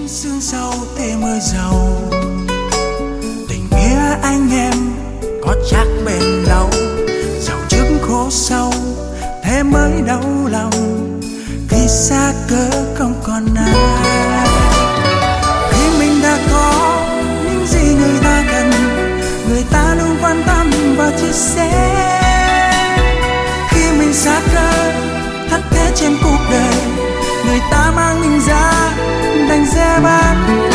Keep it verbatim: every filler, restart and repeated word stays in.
sương sâu thế mới giàu, tình nghĩa anh em có chắc bền lâu, giàu trước khổ sau thế mới đau lòng, khi xa cớ không còn ai. Khi mình đã có những gì người ta cần, người ta luôn quan tâm và chia sẻ. Khi mình xa cơ thất thế trên cuộc đời, người ta mang mình ra đành xe bán.